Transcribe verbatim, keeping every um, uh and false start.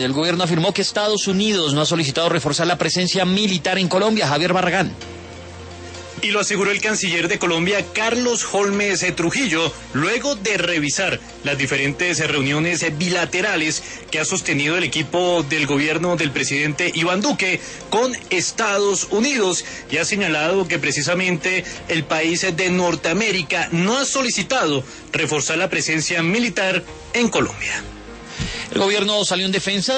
El gobierno afirmó que Estados Unidos no ha solicitado reforzar la presencia militar en Colombia. Javier Barragán. Y lo aseguró el canciller de Colombia, Carlos Holmes Trujillo, luego de revisar las diferentes reuniones bilaterales que ha sostenido el equipo del gobierno del presidente Iván Duque con Estados Unidos, y ha señalado que precisamente el país de Norteamérica no ha solicitado reforzar la presencia militar en Colombia. El gobierno salió en defensa